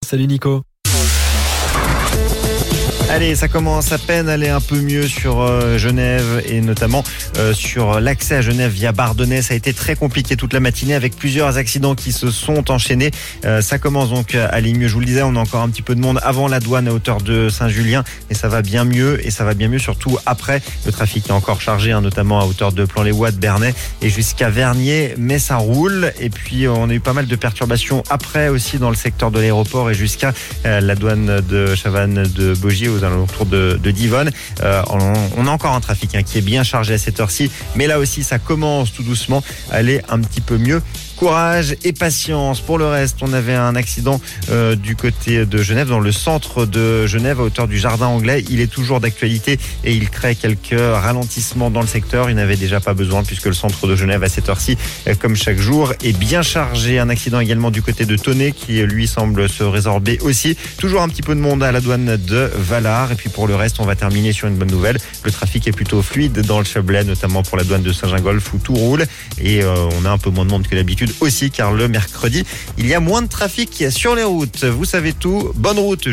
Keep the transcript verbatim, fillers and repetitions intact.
Salut Nico. Allez, ça commence à peine à aller un peu mieux sur euh, Genève et notamment euh, sur l'accès à Genève via Bardonnay. Ça a été très compliqué toute la matinée avec plusieurs accidents qui se sont enchaînés. Euh, ça commence donc à aller mieux. Je vous le disais, on a encore un petit peu de monde avant la douane à hauteur de Saint-Julien et ça va bien mieux et ça va bien mieux surtout après. Le trafic est encore chargé, hein, notamment à hauteur de Plan-les-Ouates, de Bernay et jusqu'à Vernier, mais ça roule. Et puis on a eu pas mal de perturbations après aussi dans le secteur de l'aéroport et jusqu'à euh, la douane de Chavannes de Bogier aux alentours de, de Divonne. Euh, on, on a encore un trafic hein, qui est bien chargé à cette heure-ci, mais là aussi ça commence tout doucement à aller un petit peu mieux. Courage et patience. Pour le reste, on avait un accident euh, du côté de Genève, dans le centre de Genève, à hauteur du Jardin Anglais. Il est toujours d'actualité et il crée quelques ralentissements dans le secteur. Il n'avait déjà pas besoin puisque le centre de Genève, à cette heure-ci, euh, comme chaque jour, est bien chargé. Un accident également du côté de Tonnet qui, lui, semble se résorber aussi. Toujours un petit peu de monde à la douane de Valard. Et puis pour le reste, on va terminer sur une bonne nouvelle. Le trafic est plutôt fluide dans le Chablais, notamment pour la douane de Saint-Gingolph où tout roule. Et euh, on a un peu moins de monde que d'habitude aussi, car le mercredi, il y a moins de trafic sur les routes. Vous savez tout. Bonne route.